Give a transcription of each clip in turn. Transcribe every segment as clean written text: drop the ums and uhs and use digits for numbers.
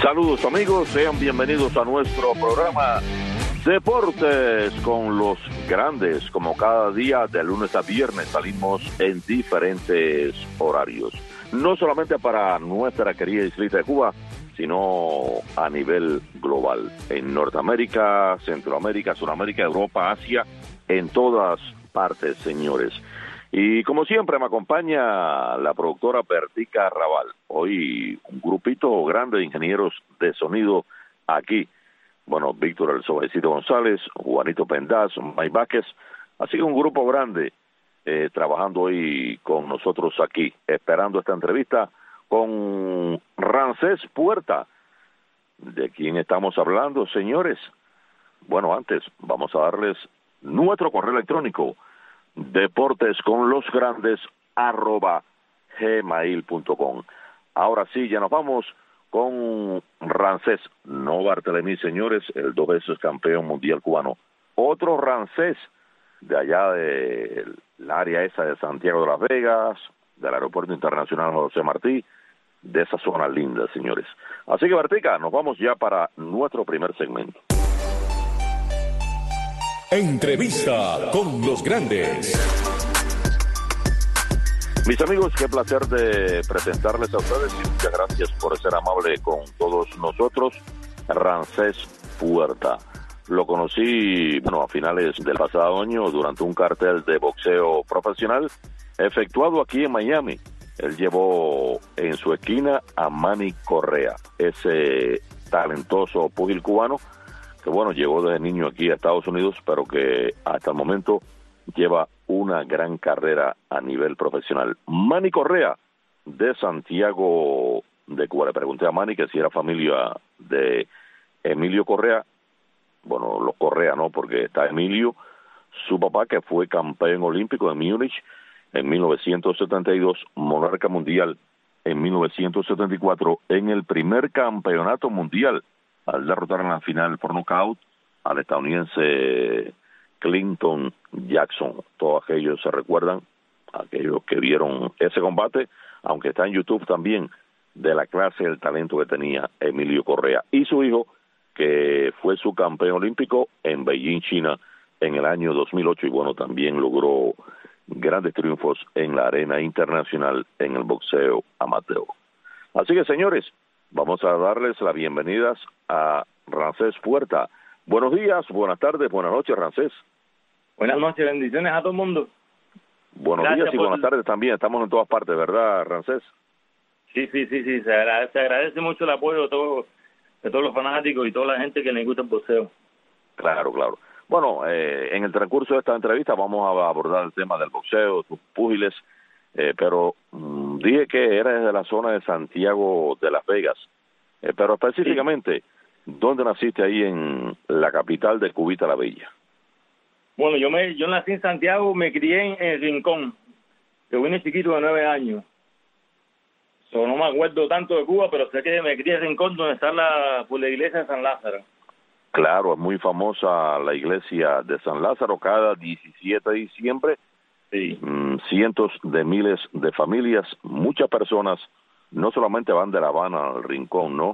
Saludos amigos, sean bienvenidos a nuestro programa Deportes con los Grandes. Como cada día, de lunes a viernes, salimos en diferentes horarios. No solamente para nuestra querida islita de Cuba, sino a nivel global. En Norteamérica, Centroamérica, Sudamérica, Europa, Asia, en todas partes, señores. Y como siempre me acompaña la productora Bertica Raval. Hoy un grupito grande de ingenieros de sonido aquí. Bueno, Víctor El Sobrecito González, Juanito Pendaz, Mike Vázquez. Así que un grupo grande trabajando hoy con nosotros aquí, esperando esta entrevista con Ramsés Puerta. ¿De quién estamos hablando, señores? Bueno, antes vamos a darles nuestro correo electrónico, deportesconlosgrandes@gmail.com. Ahora sí, ya nos vamos con Ramsés, no Bartolomé, señores, el 2 veces campeón mundial cubano. Otro Ramsés de allá del área esa de Santiago de Las Vegas, del Aeropuerto Internacional José Martí, de esa zona linda, señores. Así que, Bartica, nos vamos ya para nuestro primer segmento. Entrevista con los Grandes. Mis amigos, qué placer de presentarles a ustedes y muchas gracias por ser amable con todos nosotros. Ramsés Puerta. Lo conocí, a finales del pasado año durante un cartel de boxeo profesional efectuado aquí en Miami. Él llevó en su esquina a Manny Correa, ese talentoso púgil cubano que llegó desde niño aquí a Estados Unidos, pero que hasta el momento lleva una gran carrera a nivel profesional. Manny Correa, de Santiago de Cuba. Le pregunté a Manny que si era familia de Emilio Correa. Bueno, los Correa no, porque está Emilio, su papá, que fue campeón olímpico en Múnich en 1972, monarca mundial en 1974, en el primer campeonato mundial, al derrotar en la final por nocaut al estadounidense Clinton Jackson. Todos aquellos se recuerdan, aquellos que vieron ese combate, aunque está en YouTube también, de la clase del talento que tenía Emilio Correa. Y su hijo, que fue su campeón olímpico en Beijing, China, en el año 2008, y también logró grandes triunfos en la arena internacional en el boxeo amateur. Así que, señores, vamos a darles las bienvenidas a Ramsés Puerta. Buenos días, buenas tardes, buenas noches, Ramsés. Buenas noches, bendiciones a todo el mundo. Buenos días y buenas tardes también, estamos en todas partes, ¿verdad, Ramsés? Sí, se agradece mucho el apoyo de todos los fanáticos y toda la gente que les gusta el boxeo. Claro. Bueno, en el transcurso de esta entrevista vamos a abordar el tema del boxeo, tus púgiles, pero dije que eres de la zona de Santiago de Las Vegas, pero específicamente, ¿dónde naciste ahí en la capital de Cubita la Bella? Bueno, yo nací en Santiago, me crié en el Rincón. Yo vine chiquito de 9 años. No me acuerdo tanto de Cuba, pero sé que me crié en Rincón, donde está la iglesia de San Lázaro. Claro, es muy famosa la iglesia de San Lázaro. Cada 17 de diciembre, sí, cientos de miles de familias, muchas personas, no solamente van de La Habana al Rincón, ¿no?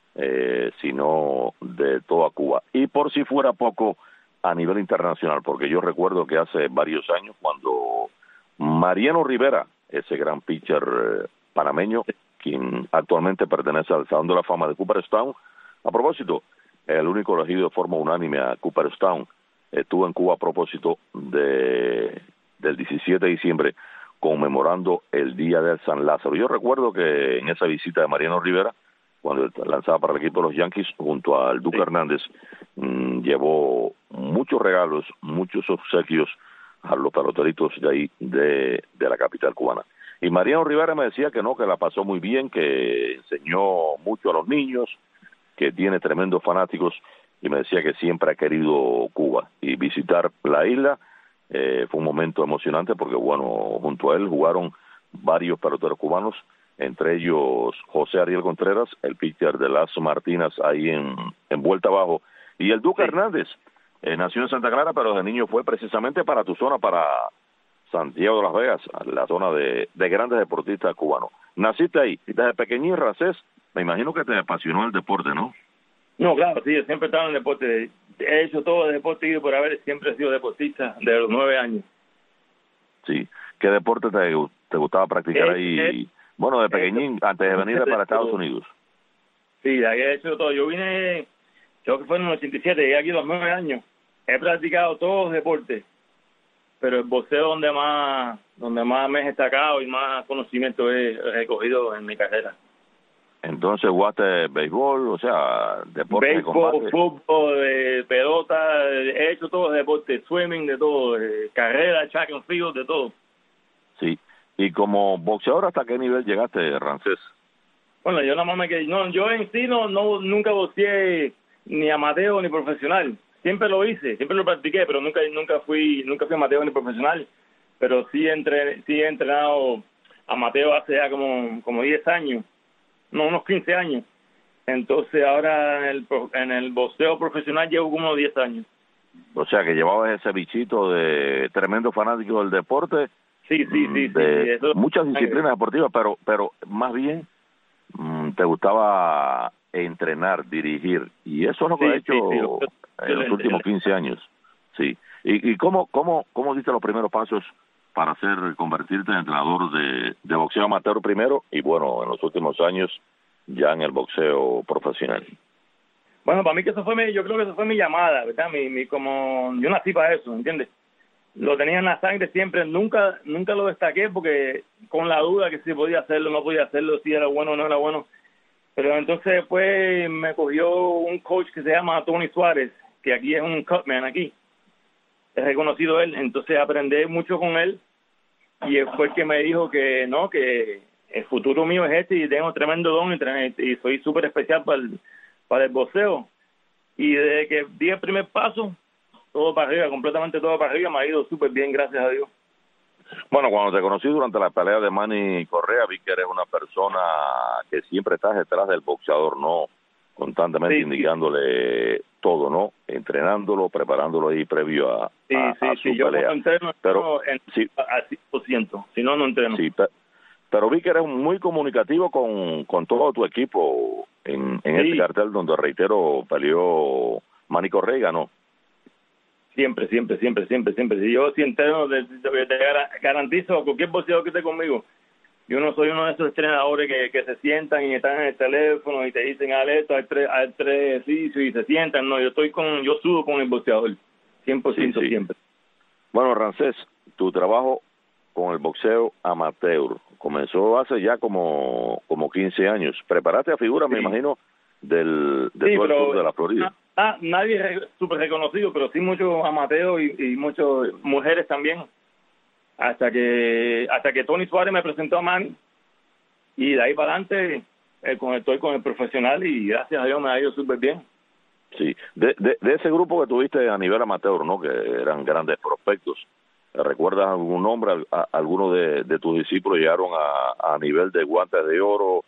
Sino de toda Cuba. Y por si fuera poco, a nivel internacional, porque yo recuerdo que hace varios años, cuando Mariano Rivera, ese gran pitcher panameño, quien actualmente pertenece al Salón de la Fama de Cooperstown, a propósito, el único elegido de forma unánime a Cooperstown, estuvo en Cuba a propósito del 17 de diciembre, conmemorando el Día del San Lázaro. Yo recuerdo que en esa visita de Mariano Rivera, cuando lanzaba para el equipo de los Yankees, junto al Duque Hernández, llevó muchos regalos, muchos obsequios a los peloteritos de ahí, de la capital cubana. Y Mariano Rivera me decía que la pasó muy bien, que enseñó mucho a los niños, que tiene tremendos fanáticos, y me decía que siempre ha querido Cuba. Y visitar la isla fue un momento emocionante porque, junto a él jugaron varios peloteros cubanos, entre ellos José Ariel Contreras, el pitcher de las Martinas ahí en vuelta abajo, y el Duque Hernández, nació en Santa Clara, pero de niño fue precisamente para tu zona, para Santiago de Las Vegas, la zona de grandes deportistas cubanos. Naciste ahí, desde pequeñín, Ramsés, me imagino que te apasionó el deporte, ¿no? No, claro, sí, yo siempre he estado en el deporte. He hecho todo el deporte y por haber siempre he sido deportista de los 9 años. Sí. ¿Qué deporte te gustaba practicar ahí? Bueno, de pequeñín, antes de venir para Estados Unidos. Sí, ahí he hecho todo. Yo vine, creo que fue en el 87, llegué aquí a los 9 años. He practicado todos los deportes, pero el boxeo donde más me he destacado y más conocimiento he recogido en mi carrera. Entonces, ¿jugaste béisbol? O sea, deporte de Béisbol, combate. fútbol, pelota, he hecho todos los deportes, swimming, de todo, carrera, track and field, de todo. Sí. Y como boxeador, ¿hasta qué nivel llegaste, Rancés? Bueno, yo nada más yo en sí nunca boxeé ni amateur ni profesional. Siempre lo hice, siempre lo practiqué, pero nunca fui amateur ni profesional. Pero sí he entrenado amateur hace ya como 10 años, no, unos 15 años. Entonces ahora en el boxeo profesional llevo como 10 años. O sea, que llevabas ese bichito de tremendo fanático del deporte. Sí. Eso, muchas disciplinas deportivas, pero más bien te gustaba entrenar, dirigir, y eso es lo que has hecho en los últimos 15 años. Sí. ¿Y cómo diste los primeros pasos para convertirte en entrenador de boxeo amateur primero y, bueno, en los últimos años ya en el boxeo profesional? Bueno, para mí yo creo que eso fue mi llamada, ¿verdad? Como yo nací para eso, ¿entiendes? Lo tenía en la sangre siempre, nunca lo destaqué porque con la duda que si podía hacerlo, no podía hacerlo, si era bueno o no era bueno. Pero entonces después me cogió un coach que se llama Tony Suárez, que aquí es un cutman aquí. Es reconocido él, entonces aprendí mucho con él y él fue el que me dijo que no, que el futuro mío es este y tengo tremendo don y soy súper especial para el boxeo. Y desde que di el primer paso, todo para arriba, completamente todo para arriba, me ha ido súper bien, gracias a Dios. Bueno, cuando te conocí durante la pelea de Manny Correa, vi que eres una persona que siempre estás detrás del boxeador, ¿no? Constantemente indicándole todo, ¿no? Entrenándolo, preparándolo ahí previo a su yo pelea. Yo entreno pero al 100%, si no entreno. Sí, pero vi que eres muy comunicativo con todo tu equipo en este cartel donde, reitero, peleó Manny Correa y ganó. Siempre. Si yo si entreno, te garantizo a cualquier boxeador que esté conmigo. Yo no soy uno de esos entrenadores que se sientan y están en el teléfono y te dicen, esto, hay tres ejercicios y se sientan. No, yo sudo con el boxeador, 100% siempre. Bueno, Rancés, tu trabajo con el boxeo amateur comenzó hace ya como 15 años. Preparaste a figuras, me imagino, del todo el sur de la Florida. Nadie es súper reconocido, pero sí muchos amateurs y muchas mujeres también. Hasta que Tony Suárez me presentó a Manny y de ahí para adelante estoy con el profesional y gracias a Dios me ha ido súper bien. Sí, de ese grupo que tuviste a nivel amateur, ¿no? Que eran grandes prospectos. ¿Recuerdas algún nombre? ¿Alguno de tus discípulos llegaron a nivel de guantes de oro?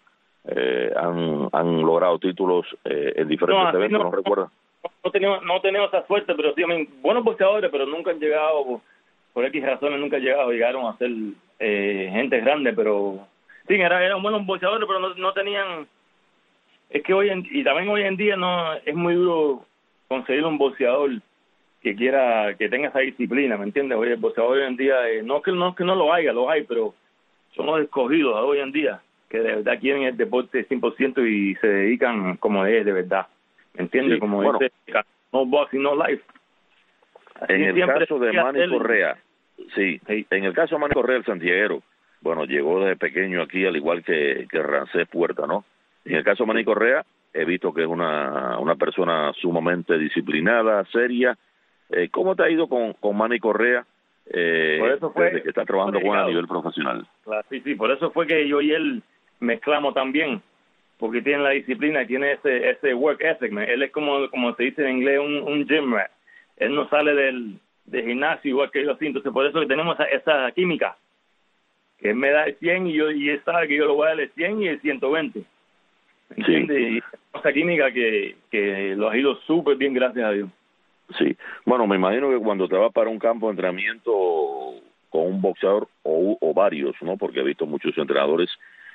¿Han logrado títulos en diferentes eventos? ¿No recuerdas? No tenemos esa suerte, pero sí, buenos boxeadores, pero nunca han llegado, por X razones nunca llegaron a ser gente grande, pero sí, eran buenos boxeadores, pero no tenían. Es que hoy en día no es muy duro conseguir un boxeador que tenga esa disciplina, ¿me entiendes? Hoy el boxeador hoy en día, no es que no lo hay, pero son los escogidos hoy en día, que de verdad quieren el deporte 100% y se dedican como es de verdad, ¿me entiendes? Como dice, no boxing, no life. Así en el caso de Manny Correa, en el caso de Manny Correa, el santiaguero, bueno, llegó desde pequeño aquí, al igual que Rancés Puerta, ¿no? En el caso de Manny Correa, he visto que es una persona sumamente disciplinada, seria. ¿Cómo te ha ido con Manny Correa desde que está trabajando con él a nivel profesional? Claro, sí, por eso fue que yo y él mezclamos también, porque tiene la disciplina, tiene ese work ethic, man. Él es como se dice en inglés, un gym rat. Él no sale del gimnasio igual que yo, así. Entonces por eso que tenemos esa química, que él me da el 100 y él sabe que yo le voy a dar el 100 y el 120. ¿Entiendes? Sí. Y esa química que lo ha ido súper bien, gracias a Dios. Sí, bueno, me imagino que cuando te vas para un campo de entrenamiento con un boxeador o varios, ¿no? Porque he visto muchos entrenadores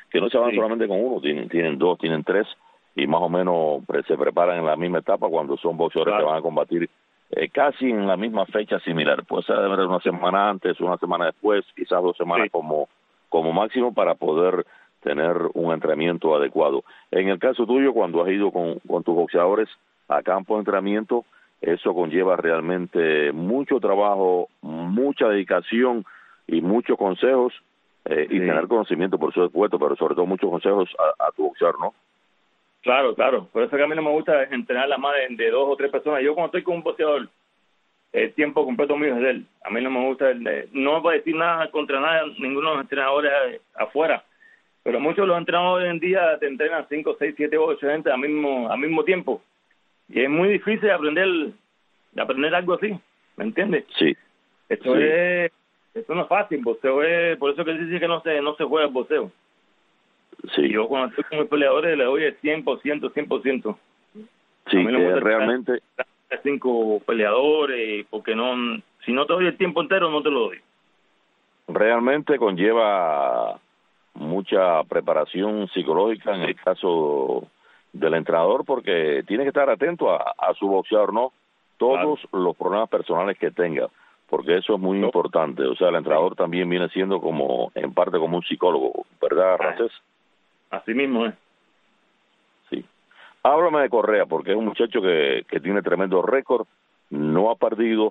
que no se van Sí. solamente con uno, tienen dos, tienen tres, y más o menos se preparan en la misma etapa cuando son boxeadores Claro. que van a combatir casi en la misma fecha similar. Puede ser una semana antes, una semana después, quizás 2 semanas Sí. como máximo para poder tener un entrenamiento adecuado. En el caso tuyo, cuando has ido con tus boxeadores a campo de entrenamiento, eso conlleva realmente mucho trabajo, mucha dedicación y muchos consejos y tener conocimiento, por supuesto, pero sobre todo muchos consejos a tu boxeador, ¿no? Claro, claro. Por eso que a mí no me gusta entrenar la más de 2 o 3 personas. Yo cuando estoy con un boxeador, el tiempo completo mío es de él. A mí no me gusta, no me puedo decir nada contra nada, ninguno de los entrenadores afuera. Pero muchos de los entrenadores hoy en día te entrenan 5, 6, 7, 8 gente al mismo tiempo. Y es muy difícil aprender algo así, ¿me entiendes? Sí. Esto no es fácil, boxeo es, por eso que dice que no se juega el boxeo. Sí. Y yo cuando estoy con mis peleadores le doy el 100%, 100%. Sí, realmente 5 peleadores, porque si no te doy el tiempo entero, no te lo doy. Realmente conlleva mucha preparación psicológica en el caso del entrenador, porque tiene que estar atento a su boxeador, ¿no? Todos los problemas personales que tenga, porque eso es muy importante. O sea, el entrenador también viene siendo en parte como un psicólogo, ¿verdad, Rancés? Así mismo es. Sí. Háblame de Correa, porque es un muchacho que tiene tremendo récord, no ha perdido,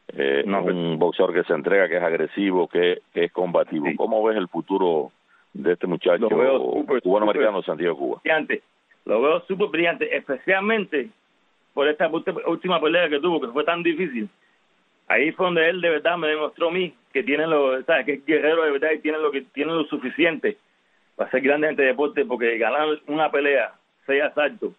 un boxeador que se entrega, que es agresivo, que es combativo. Sí. ¿Cómo ves el futuro de este muchacho cubano-americano de Santiago, Cuba? Brillante. Lo veo súper brillante, especialmente por esta última pelea que tuvo, que fue tan difícil. Ahí fue donde él de verdad me demostró a mí que ¿sabes? Que es guerrero de verdad y tiene lo suficiente para ser grande en este deporte, porque ganar una pelea 6 asaltos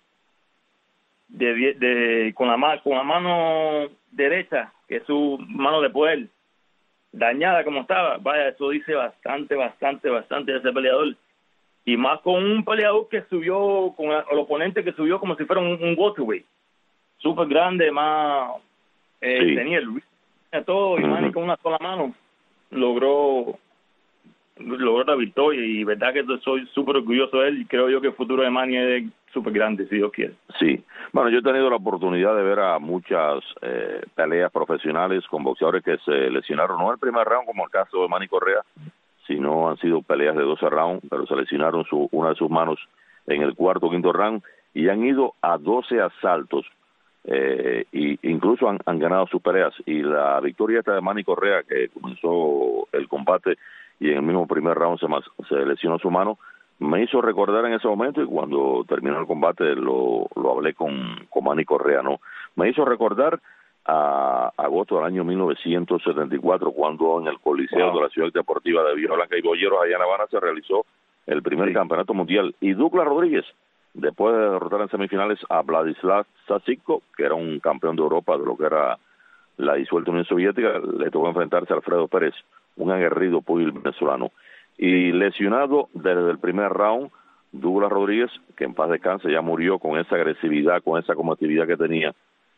con la mano derecha, que es su mano de poder, dañada como estaba, vaya, eso dice bastante de ese peleador. Y más con un peleador que subió, con el oponente que subió como si fuera un welterweight, súper grande, más tenía el todo, y Manny con una sola mano logró la victoria, y verdad que soy súper orgulloso de él, y creo yo que el futuro de Manny es súper grande, si Dios quiere. Sí, bueno, yo he tenido la oportunidad de ver a muchas peleas profesionales con boxeadores que se lesionaron, no en el primer round como el caso de Manny Correa, sino han sido peleas de 12 rounds, pero se lesionaron una de sus manos en el cuarto o quinto round, y han ido a 12 asaltos, y incluso han ganado sus peleas, y la victoria esta de Manny Correa, que comenzó el combate y en el mismo primer round se lesionó su mano, me hizo recordar en ese momento, y cuando terminó el combate lo hablé con Manny Correa, ¿no? Me hizo recordar a agosto del año 1974, cuando en el Coliseo de la Ciudad Deportiva de Villa Blanca y Boyeros, allá en La Habana, se realizó el primer campeonato mundial, y Douglas Rodríguez, después de derrotar en semifinales a Vladislav Sasitko, que era un campeón de Europa de lo que era la disuelta Unión Soviética, le tocó enfrentarse a Alfredo Pérez, un aguerrido pugil venezolano. Y lesionado desde el primer round, Douglas Rodríguez, que en paz descanse, ya murió con esa agresividad, con esa combatividad que tenía,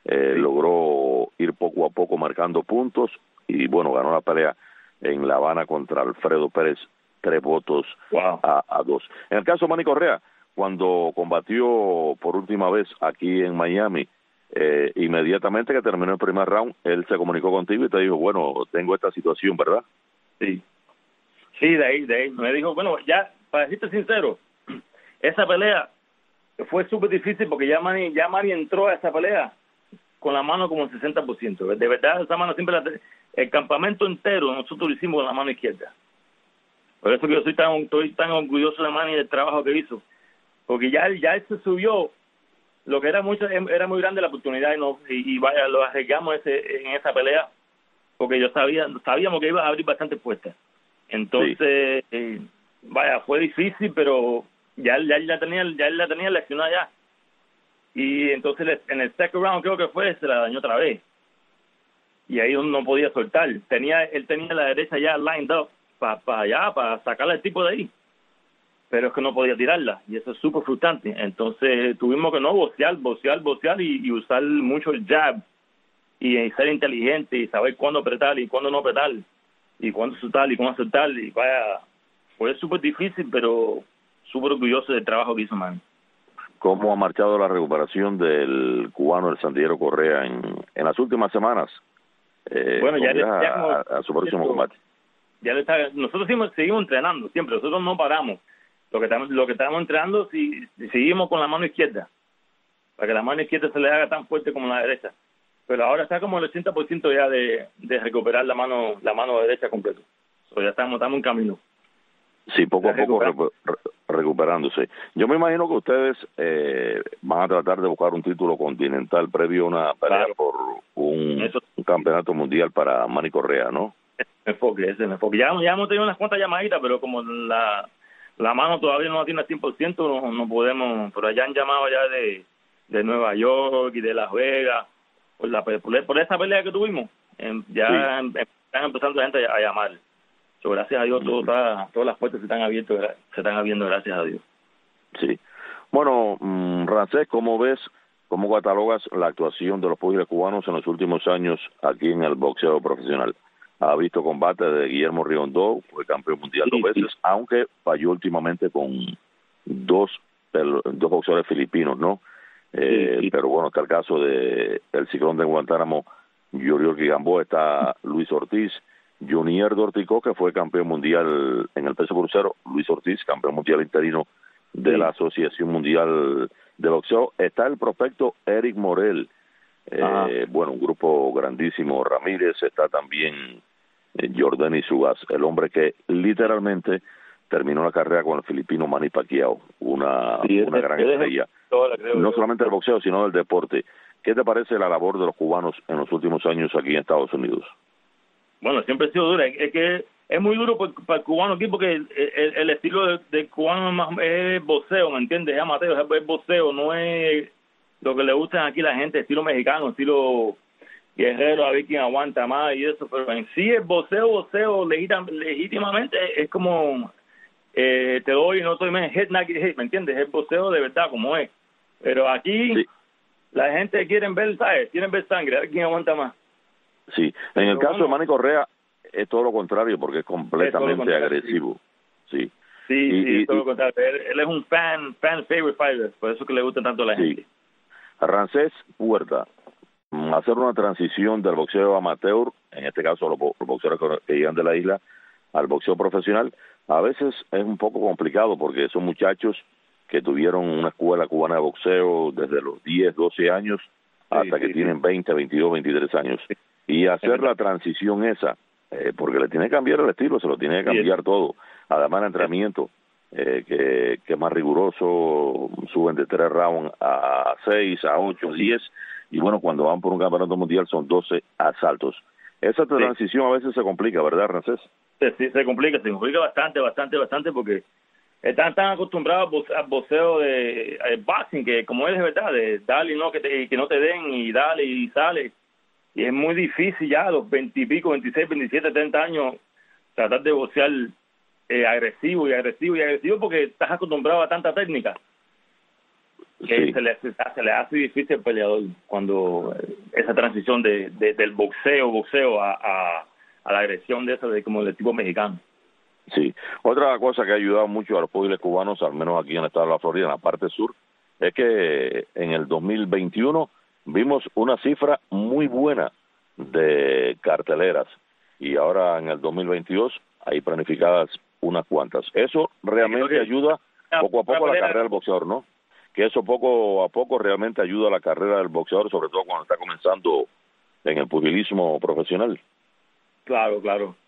logró ir poco a poco marcando puntos, y bueno, ganó la pelea en La Habana contra Alfredo Pérez, 3 votos a 2. En el caso de Manny Correa, cuando combatió por última vez aquí en Miami, inmediatamente que terminó el primer round, él se comunicó contigo y te dijo, bueno, tengo esta situación, ¿verdad? Sí, de ahí. Me dijo, bueno, ya, para decirte sincero, esa pelea fue súper difícil, porque ya Manny entró a esa pelea con la mano como el 60%. De verdad, esa mano siempre el campamento entero nosotros lo hicimos con la mano izquierda. Por eso que yo estoy tan orgulloso de Manny, del trabajo que hizo. Porque ya él se subió, lo que era muy grande la oportunidad, y vaya, lo arriesgamos en esa pelea, porque sabíamos que iba a abrir bastantes puertas. Entonces, vaya, fue difícil, pero ya él la tenía leccionada ya. Y entonces en el second round creo que se la dañó otra vez. Y ahí no podía soltar. Él tenía la derecha ya lined up para sacarle al tipo de ahí. Pero es que no podía tirarla, y eso es súper frustrante. Entonces tuvimos que boxear y usar mucho el jab, y ser inteligente, y saber cuándo apretar y cuándo no apretar, y cuándo soltar y cuándo soltar. Y vaya, fue súper difícil, pero súper orgulloso del trabajo que hizo Manny. ¿Cómo ha marchado la recuperación del cubano, el Santillero Correa, en las últimas semanas? Bueno, ya a su próximo combate. Nosotros seguimos entrenando siempre, nosotros no paramos. Lo que estamos entrenando, si seguimos con la mano izquierda, para que la mano izquierda se le haga tan fuerte como la derecha. Pero ahora está como el 80% ya de recuperar la mano derecha completo. Ya estamos en camino. Sí, poco a poco recuperándose. Yo me imagino que ustedes van a tratar de buscar un título continental previo a una pelea por un campeonato mundial para Manny Correa, ¿no? Ese es el enfoque. Ya hemos tenido unas cuantas llamaditas, pero como la mano todavía no la tiene al 100%, no podemos. Pero ya han llamado ya de Nueva York y de Las Vegas por esa pelea que tuvimos. Están empezando la gente a llamar. Gracias a Dios, todas las puertas se están abriendo, gracias a Dios. Sí. Bueno, Rancés, ¿cómo catalogas la actuación de los púgiles cubanos en los últimos años aquí en el boxeo profesional? Ha visto combate de Guillermo Riondó, fue campeón mundial 2 veces, aunque falló últimamente con dos boxeadores filipinos, ¿no? Pero bueno, está el caso de el ciclón de Guantánamo, Yuriorki Gamboa, está Luis Ortiz, Junior Dorticó, que fue campeón mundial en el peso crucero, Luis Ortiz, campeón mundial interino de la Asociación Mundial de Boxeo. Está el prospecto Eric Morel, bueno, un grupo grandísimo, Ramírez, está también Jordani Sugas, el hombre que literalmente terminó la carrera con el filipino Manny Pacquiao, una gran estrella, no solamente del boxeo, sino del deporte. ¿Qué te parece la labor de los cubanos en los últimos años aquí en Estados Unidos? Bueno, siempre ha sido dura. Es que es muy duro para el cubano aquí porque el estilo del cubano es boxeo, ¿me entiendes? Es amateur, es boxeo, no es lo que le gusta aquí a la gente, estilo mexicano, estilo guerrero, a ver quién aguanta más y eso. Pero en sí el boxeo legítimamente es como te doy y no estoy más hit, ¿me entiendes? Es boxeo de verdad como es. Pero aquí la gente quiere ver, ¿sabes? Quieren ver sangre, a ver quién aguanta más. Sí, en el caso de Manny Correa es todo lo contrario porque es completamente agresivo. Sí, todo lo contrario. Él es un fan favorite fighter, por eso que le gusta tanto a la gente. Rancés Puerta, hacer una transición del boxeo amateur, en este caso los boxeadores que llegan de la isla, al boxeo profesional, a veces es un poco complicado porque son muchachos que tuvieron una escuela cubana de boxeo desde los 10, 12 años hasta que tienen 20, 22, 23 años. Y hacer la transición esa, porque le tiene que cambiar el estilo, se lo tiene que cambiar todo. Además, el entrenamiento, que es más riguroso, suben de 3 rounds a 6, a 8, 10, y bueno, cuando van por un campeonato mundial son 12 asaltos. Esa transición a veces se complica, ¿verdad, Rancés? Sí, se complica bastante, porque están tan acostumbrados al boxeo de boxing, que como es de verdad, de darle y no, que no te den, y dale y sale. Y es muy difícil ya a los 20 y pico, 26, 27, 30 años, tratar de boxear agresivo porque estás acostumbrado a tanta técnica que se le hace difícil al peleador cuando esa transición del boxeo a la agresión de eso, como del tipo mexicano. Sí, otra cosa que ha ayudado mucho a los púgiles cubanos, al menos aquí en el estado de la Florida, en la parte sur, es que en el 2021 vimos una cifra muy buena de carteleras y ahora en el 2022 hay planificadas unas cuantas. Eso realmente ayuda poco a poco a la carrera del boxeador, ¿no? Que eso poco a poco realmente ayuda a la carrera del boxeador, sobre todo cuando está comenzando en el pugilismo profesional. Claro.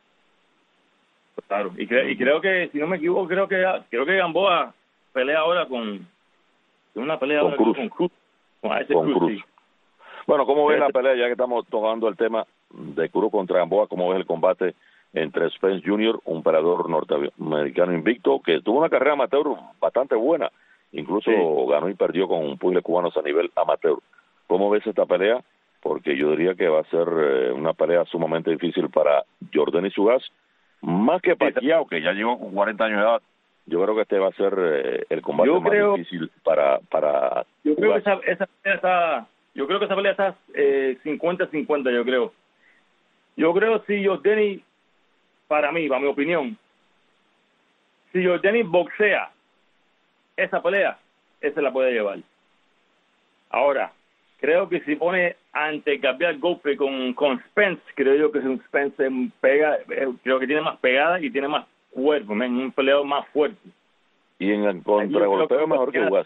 Y creo que, si no me equivoco, creo que Gamboa pelea ahora con Cruz. Con Cruz. Sí. Bueno, ¿cómo ves la pelea? Ya que estamos tocando el tema de Cruz contra Gamboa, ¿cómo ves el combate entre Spence Jr., un peleador norteamericano invicto, que tuvo una carrera amateur bastante buena, incluso ganó y perdió con pugiles cubanos a nivel amateur? ¿Cómo ves esta pelea? Porque yo diría que va a ser una pelea sumamente difícil para Jordani Sugas, más que Pacquiao, que ya llegó con 40 años de edad. Yo creo que este va a ser el combate más difícil para yo creo que esa pelea está 50-50, yo creo. Yo creo si para mi opinión, si Jordani boxea esa pelea, ese la puede llevar. Ahora, creo que si pone ante Gabriel golpe con Spence, creo yo que si un Spence pega, creo que tiene más pegada y tiene más cuerpo, un peleador más fuerte. Y en el contragolpeo mejor que Ugas.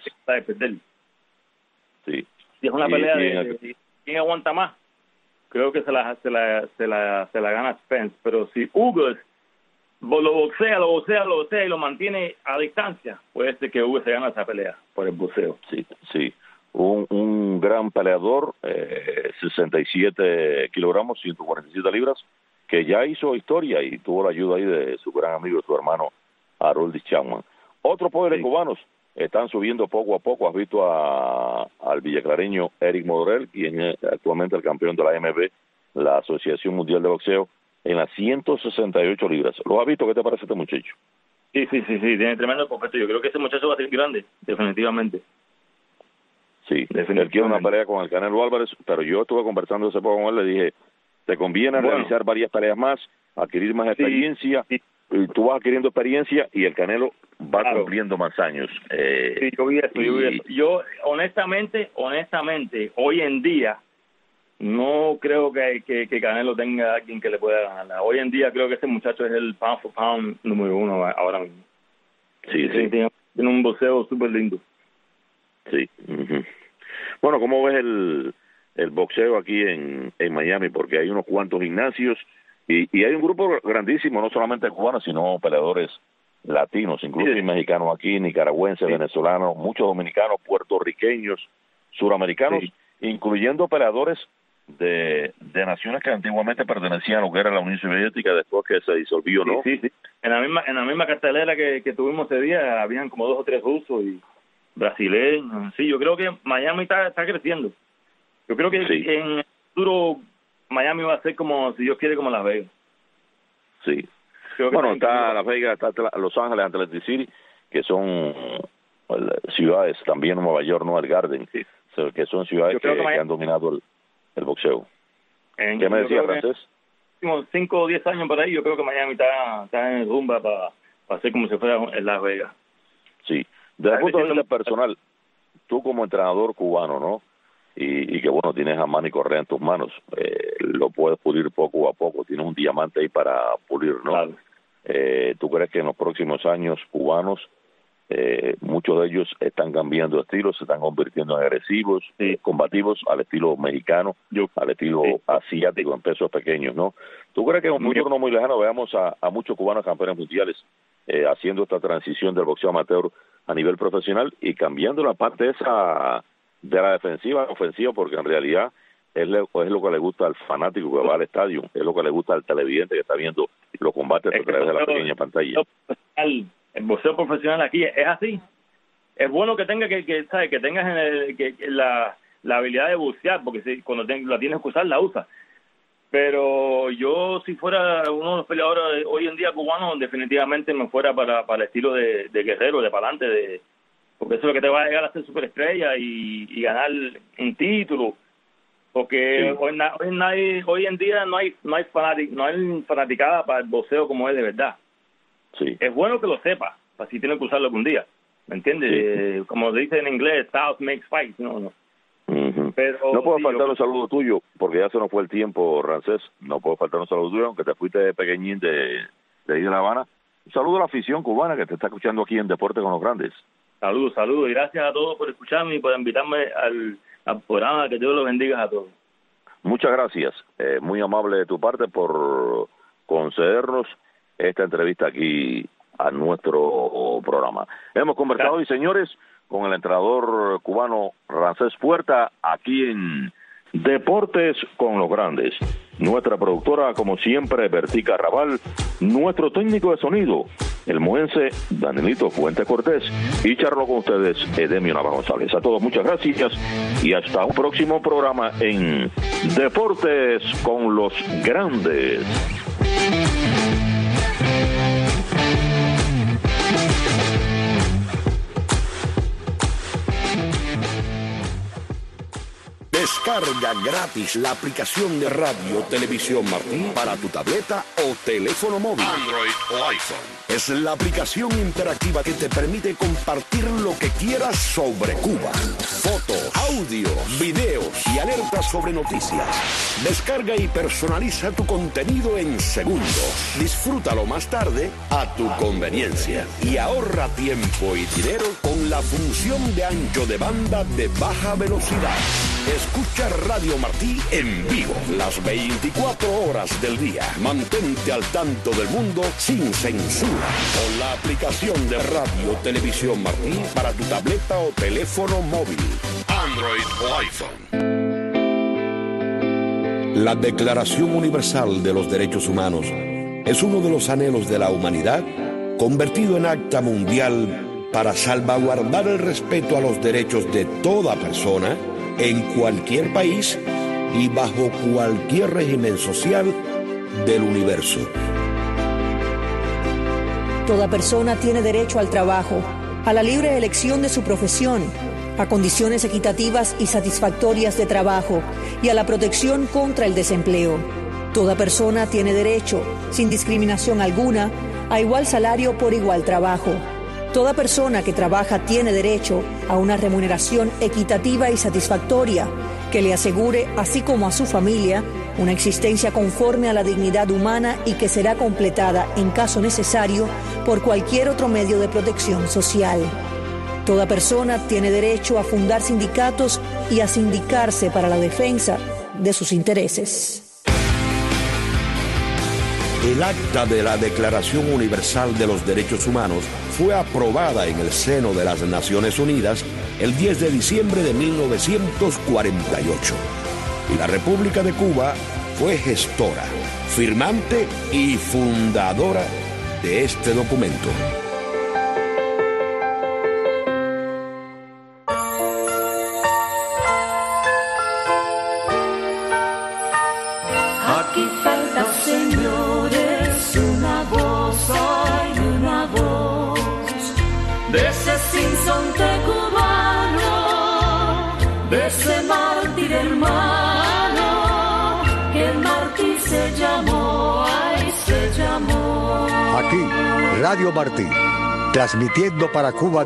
Sí. Si es una pelea de quién aguanta más, creo que se la gana Spence. Pero si Ugas lo boxea y lo mantiene a distancia, puede ser que Ugas se gana esa pelea por el boxeo. Sí. Un gran peleador, 67 kilogramos, 147 libras, que ya hizo historia y tuvo la ayuda ahí de su gran amigo, su hermano Harold Chapman. Otros poderes cubanos están subiendo poco a poco. Has visto al villaclareño Eric Modorel, quien es actualmente el campeón de la AMB, la Asociación Mundial de Boxeo, en las 168 libras. ¿Lo has visto? ¿Qué te parece este muchacho? Sí, tiene tremendo completo. Yo creo que ese muchacho va a ser grande, definitivamente. Sí, él quiere una pelea con el Canelo Álvarez, pero yo estuve conversando hace poco con él, le dije, te conviene realizar varias peleas más, adquirir más experiencia, y tú vas adquiriendo experiencia y el Canelo va cumpliendo más años. Sí, yo vi eso. Yo, honestamente, hoy en día, no creo que Canelo tenga a alguien que le pueda ganar. Hoy en día creo que ese muchacho es el pound for pound número 1 ahora mismo. Sí. Tiene un boxeo súper lindo. Sí. Bueno, ¿cómo ves el boxeo aquí en Miami? Porque hay unos cuantos gimnasios y hay un grupo grandísimo, no solamente cubanos, sino peleadores latinos, incluso hay mexicanos aquí, nicaragüenses, venezolanos, muchos dominicanos, puertorriqueños, suramericanos, incluyendo peleadores de naciones que antiguamente pertenecían a lo que era la Unión Soviética después que se disolvió, ¿no? Sí. En la misma cartelera que tuvimos ese día, habían como 2 o 3 rusos y brasileños. Sí, yo creo que Miami está creciendo. Yo creo que en el futuro Miami va a ser como, si Dios quiere, como Las Vegas. Sí. Bueno, está Las Vegas, está Los Ángeles, Atlantic City, que son ciudades, también Nueva York, ¿no? El Garden, que son ciudades que han dominado el boxeo. ¿Qué me decía, Francés? 5 o 10 años por ahí, yo creo que Miami está en rumba para ser como si fuera en Las Vegas. Sí. Desde el punto de vista personal, tú como entrenador cubano, ¿no? Y que, bueno, tienes a Manny Correa en tus manos, lo puedes pulir poco a poco, tienes un diamante ahí para pulir, ¿no? Claro. ¿Tú crees que en los próximos años cubanos, muchos de ellos están cambiando de estilo, se están convirtiendo en agresivos, combativos, al estilo mexicano, al estilo asiático, en pesos pequeños, ¿no? ¿Tú crees que en un futuro no muy lejano veamos a muchos cubanos campeones mundiales haciendo esta transición del boxeo amateur a nivel profesional y cambiando la parte esa de la defensiva a la ofensiva, porque en realidad es lo que le gusta al fanático que va al estadio, es lo que le gusta al televidente que está viendo los combates a través de la pequeña pantalla. El boxeo profesional aquí es así. Es bueno que tengas la habilidad de boxear, porque cuando la tienes que usar, la usas. Pero yo, si fuera uno de los peleadores hoy en día cubanos, definitivamente me fuera para el estilo de guerrero, de para adelante, porque eso es lo que te va a llegar a ser superestrella y ganar un título. Porque hoy en día no hay fanaticada para el boxeo como es de verdad. Sí. Es bueno que lo sepa, así tiene que usarlo algún día, ¿me entiendes? Como se dice en inglés, South makes fight, ¿no? Pero, no puedo faltar un saludo tuyo, porque ya se nos fue el tiempo, Rancés. No puedo faltar un saludo tuyo, aunque te fuiste pequeñin de ahí de La Habana. Un saludo a la afición cubana que te está escuchando aquí en Deporte con los Grandes. Saludos, y gracias a todos por escucharme y por invitarme al programa. Que Dios los bendiga a todos. Muchas gracias, muy amable de tu parte por concedernos esta entrevista aquí a nuestro programa. Hemos conversado hoy, señores, con el entrenador cubano Rancés Puerta, aquí en Deportes con los Grandes. Nuestra productora, como siempre, Bertica Raval, nuestro técnico de sonido, el moense Danielito Fuente Cortés, y charló con ustedes Edemio Nava González. A todos muchas gracias y hasta un próximo programa en Deportes con los Grandes. Descarga gratis la aplicación de Radio Televisión Martí para tu tableta o teléfono móvil, Android o iPhone. es la aplicación interactiva que te permite compartir lo que quieras sobre Cuba. Fotos, audios, videos y alertas sobre noticias. Descarga y personaliza tu contenido en segundos. Disfrútalo más tarde a tu conveniencia. Y ahorra tiempo y dinero con la función de ancho de banda de baja velocidad. Escucha Radio Martí en vivo las 24 horas del día. Mantente al tanto del mundo sin censura con la aplicación de Radio Televisión Martí para tu tableta o teléfono móvil, Android o iPhone. La Declaración Universal de los Derechos Humanos es uno de los anhelos de la humanidad convertido en acta mundial para salvaguardar el respeto a los derechos de toda persona en cualquier país y bajo cualquier régimen social del universo. Toda persona tiene derecho al trabajo, a la libre elección de su profesión, a condiciones equitativas y satisfactorias de trabajo y a la protección contra el desempleo. Toda persona tiene derecho, sin discriminación alguna, a igual salario por igual trabajo. Toda persona que trabaja tiene derecho a una remuneración equitativa y satisfactoria que le asegure, así como a su familia, una existencia conforme a la dignidad humana y que será completada, en caso necesario, por cualquier otro medio de protección social. Toda persona tiene derecho a fundar sindicatos y a sindicarse para la defensa de sus intereses. El acta de la Declaración Universal de los Derechos Humanos fue aprobada en el seno de las Naciones Unidas el 10 de diciembre de 1948. Y la República de Cuba fue gestora, firmante y fundadora de este documento. Aquí falta, señores, una voz, hay una voz de ese sinsonte cubano, de ese mártir hermano, que el mártir se llamó, ay, se llamó. Aquí, Radio Martí, transmitiendo para Cuba.